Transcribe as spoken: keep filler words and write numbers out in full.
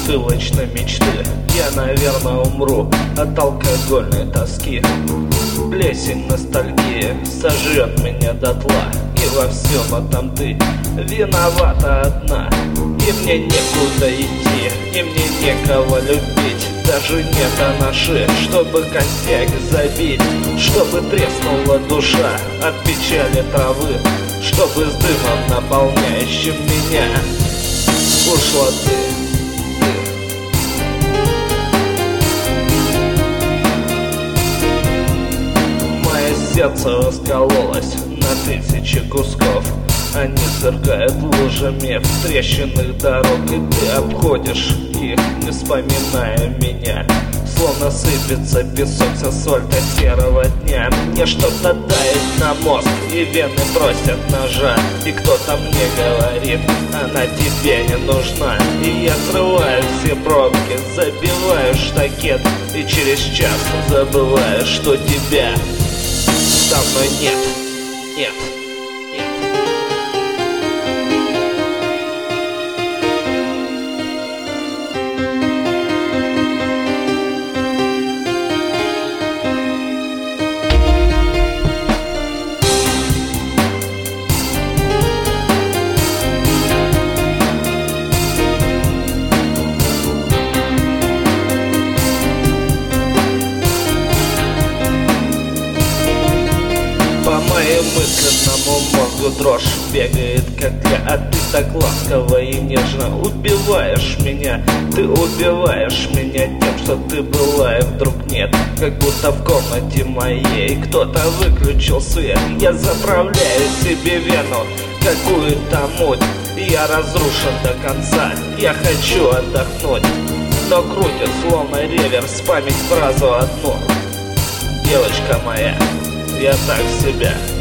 бутылочной мечты. Я, наверное, умру от алкогольной тоски. Плесень ностальгии сожрет меня дотла. И во всем этом ты виновата одна. И мне некуда идти, и мне некого любить. Даже нет анаши, чтобы косяк забить. Чтобы треснула душа от печали травы. Чтобы с дымом, наполняющим меня, ушла ты, ты. Мое сердце раскололось на тысячи кусков. Они сверкают лужами в трещинах дорог. И ты обходишь их, не вспоминая меня. Словно сыпется песок с асфальта серого дня. Мне что-то дает на мозг, и вены просят ножа. И кто-то мне говорит, она тебе не нужна. И я срываю все пробки, забиваю штакет. И через час забываю, что тебя со мной нет, нет. Мысленному мозгу дрожь бегает, как я. А ты так ласково и нежно убиваешь меня. Ты убиваешь меня тем, что ты была и вдруг нет. Как будто в комнате моей кто-то выключил свет. Я заправляю себе вену, какую-то муть. Я разрушен до конца, я хочу отдохнуть. Но крутит словно реверс память фразу одну. Девочка моя, я так себя